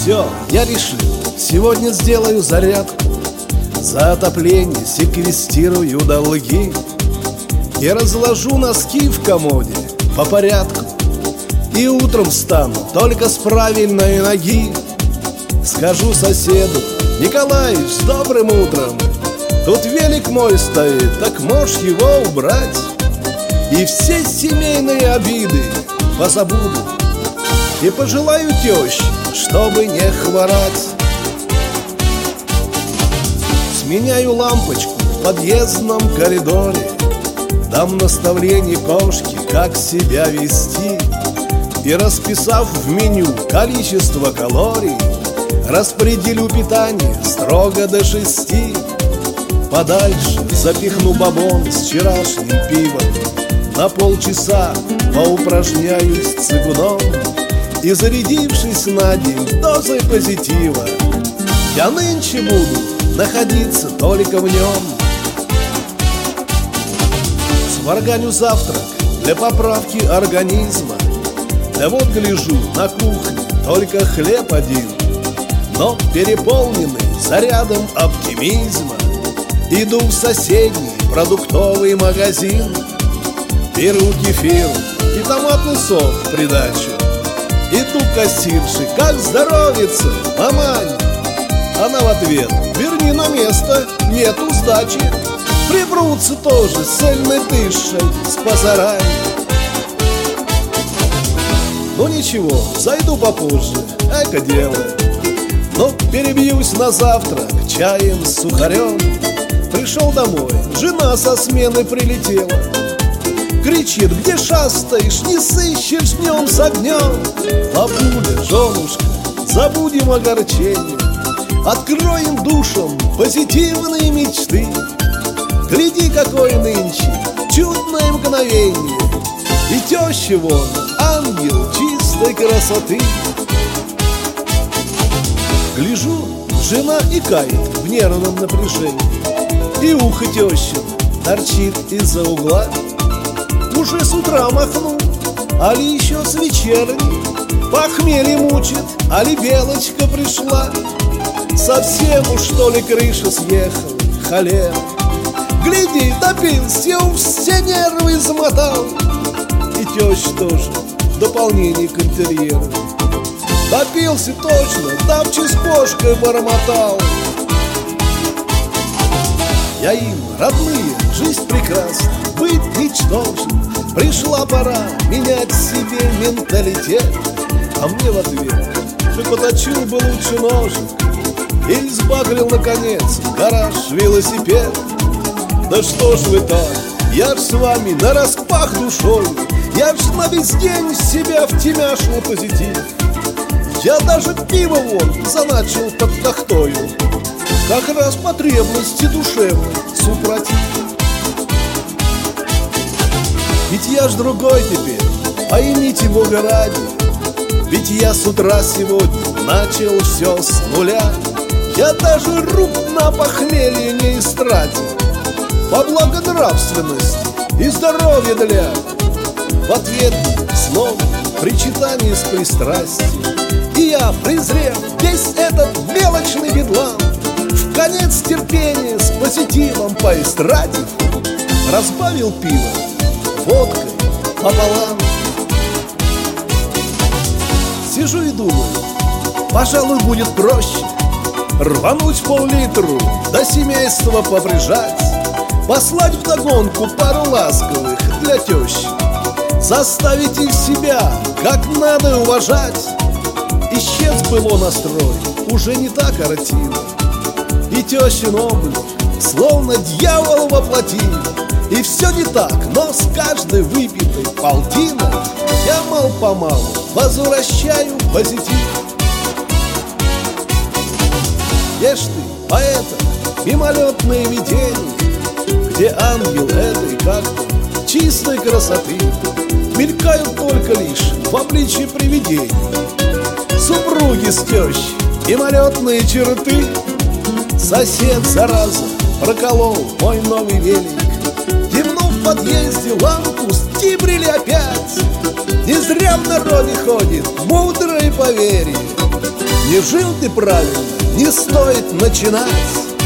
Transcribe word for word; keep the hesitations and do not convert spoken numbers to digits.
Все, я решил, сегодня сделаю зарядку. За отопление секвестирую долги и разложу носки в комоде по порядку. И утром встану только с правильной ноги. Скажу соседу: Николаич, с добрым утром, тут велик мой стоит, так можешь его убрать. И все семейные обиды позабуду и пожелаю теще, чтобы не хворать. Сменяю лампочку в подъездном коридоре, дам наставление кошке, как себя вести. И расписав в меню количество калорий, распределю питание строго до шести. Подальше запихну бабон с вчерашним пивом, на полчаса поупражняюсь цигуном. И зарядившись на день дозой позитива, я нынче буду находиться только в нем. Сварганю завтрак для поправки организма, да вот гляжу на кухне только хлеб один. Но переполненный зарядом оптимизма иду в соседний продуктовый магазин. Беру кефир и томатный сок в придачу. Иду к кассирше: как здоровится, мамань? Она в ответ: верни на место, нету сдачи. Прибрутся тоже с цельной тысячей с позарами. Ну ничего, зайду попозже, эко дело. Но перебьюсь на завтрак чаем с сухарем. Пришел домой, жена со смены прилетела. Кричит: где шастаешь, не сыщешь днем с огнем? Бабуля, женушка, забудем огорчение, откроем душам позитивные мечты. Гляди, какое нынче чудное мгновение, и теща вон ангел чистой красоты. Гляжу, жена икает в нервном напряжении, и ухо тещин торчит из-за угла. Уже с утра махнул, али еще с вечерней, похмелье мучит, али белочка пришла. Совсем уж что ли крыша съехала, холера. Гляди, допился, все нервы замотал. И теща тоже в дополнение к интерьеру. Допился точно, давчи с кошкой бормотал. Я им: родные, жизнь прекрасна, быть ничтожна. Пришла пора менять себе менталитет. А мне в ответ: ты поточил бы лучше ножик или сбагрил наконец в гараж велосипед. Да что ж вы так, я ж с вами нараспах душой, я ж на весь день себя втемяшил позитив. Я даже пиво вон заначил под тахтою, как раз потребности душевной супротив. Ведь я ж другой теперь, поймите Бога ради. Ведь я с утра сегодня начал все с нуля. Я даже рук на похмелье не истратил, по благонравственности и здоровья для. В ответ снова причитание с пристрастием, и я, презрев весь этот мелочный бедлам, в конец терпения с позитивом поистратив, разбавил пиво водкой пополам. Сижу и думаю, пожалуй, будет проще рвануть пол-литру, до семейства поприжать, послать вдогонку пару ласковых для тещи, заставить их себя как надо уважать. Исчез было настрой, уже не так оротило, и тещин облик словно дьявол воплотил. И все не так, но с каждой выпитой полтиной я мал-помалу возвращаю позитив. Ешь ты, поэта, мимолетные видения, где ангел этой как-то чистой красоты мелькают только лишь в обличье привидений. Супруги с тещей, мимолетные черты. Сосед, зараза, проколол мой новый велик. Темно в подъезде, лампу стибрили опять. Не зря в народе ходит мудрое поверье: Не жил ты правильно, не стоит начинать.